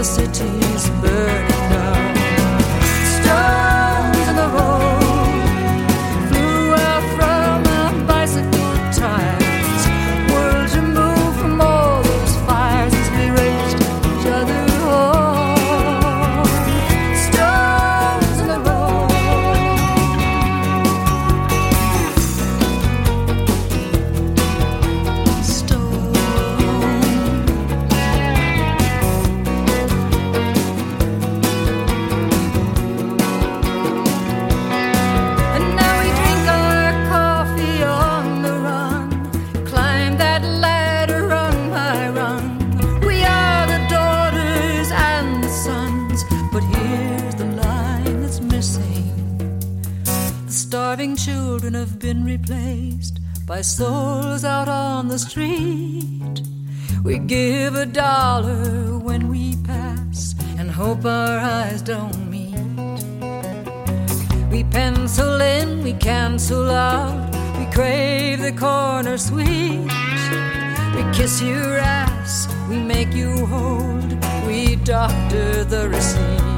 the city's burning down. Stones in the road flew out from my bicycle tires. Worlds removed from all those fires as we raced each other home. Stones in the road. Starving children have been replaced by souls out on the street. We give $1 when we pass and hope our eyes don't meet. We pencil in, we cancel out, we crave the corner sweet. We kiss your ass, we make you hold, we doctor the receipt.